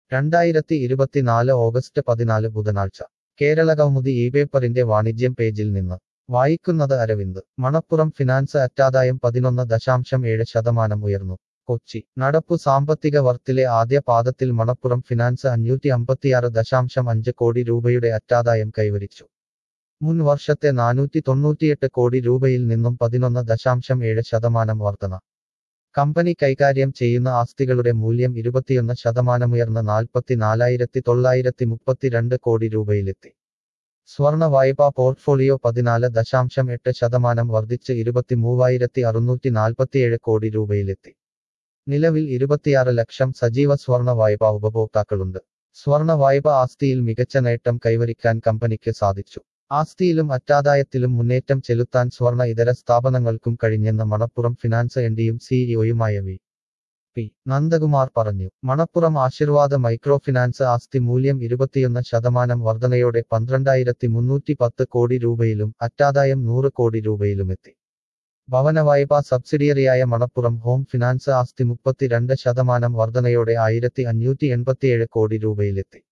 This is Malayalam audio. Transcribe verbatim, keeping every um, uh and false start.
രണ്ടായിരത്തി ഇരുപത്തിനാല് ഓഗസ്റ്റ് പതിനാല് ബുധനാഴ്ച കേരളകൗമുദി ഈ പേപ്പറിന്റെ വാണിജ്യം പേജിൽ നിന്ന് വായിക്കുന്നത് അരവിന്ദ്. മണപ്പുറം ഫിനാൻസ് അറ്റാദായം പതിനൊന്ന് ദശാംശം ഏഴ് ശതമാനം ഉയർന്നു. കൊച്ചി. നടപ്പു സാമ്പത്തിക വർത്തിലെ ആദ്യ പാദത്തിൽ മണപ്പുറം ഫിനാൻസ് അഞ്ഞൂറ്റി അമ്പത്തിയാറ് ദശാംശം അഞ്ച് കോടി രൂപയുടെ അറ്റാദായം കൈവരിച്ചു. മുൻ വർഷത്തെ നാനൂറ്റി തൊണ്ണൂറ്റിയെട്ട് കോടി രൂപയിൽ നിന്നും പതിനൊന്ന് ദശാംശം ഏഴ് ശതമാനം വർധന. കമ്പനി കൈകാര്യം ചെയ്യുന്ന ആസ്തികളുടെ മൂല്യം ഇരുപത്തിയൊന്ന് ശതമാനമുയർന്ന് നാൽപ്പത്തിനാലായിരത്തി തൊള്ളായിരത്തി മുപ്പത്തിരണ്ട് കോടി രൂപയിലെത്തി. സ്വർണ വായ്പാ പോർട്ട്ഫോളിയോ പതിനാല് ദശാംശം എട്ട് ശതമാനം വർദ്ധിച്ച് ഇരുപത്തിമൂവായിരത്തി അറുന്നൂറ്റി നാൽപ്പത്തിയേഴ് കോടി രൂപയിലെത്തി. നിലവിൽ ഇരുപത്തിയാറ് ലക്ഷം സജീവ സ്വർണ വായ്പാ ഉപഭോക്താക്കളുണ്ട്. സ്വർണ വായ്പ ആസ്തിയിൽ മികച്ച നേട്ടം കൈവരിക്കാൻ കമ്പനിക്ക് സാധിച്ചു. ആസ്തിയിലും അറ്റാദായത്തിലും മുന്നേറ്റം ചെലുത്താൻ സ്വർണ ഇതര സ്ഥാപനങ്ങൾക്കും കഴിഞ്ഞെന്ന് മണപ്പുറം ഫിനാൻസ് എംഡിയും സിഇഒയുമായ വി പി നന്ദകുമാർ പറഞ്ഞു. മണപ്പുറം ആശീർവാദ മൈക്രോ ഫിനാൻസ് ആസ്തി മൂല്യം ഇരുപത്തിയൊന്ന് ശതമാനം വർധനയോടെ പന്ത്രണ്ടായിരത്തി മുന്നൂറ്റി പത്ത് കോടി രൂപയിലും അറ്റാദായം നൂറ് കോടി രൂപയിലുമെത്തി. ഭവന വായ്പാ സബ്സിഡിയറിയായ മണപ്പുറം ഹോം ഫിനാൻസ് ആസ്തി മുപ്പത്തിരണ്ട് ശതമാനം വർധനയോടെ ആയിരത്തി അഞ്ഞൂറ്റി എൺപത്തിയേഴ് കോടി രൂപയിലെത്തി.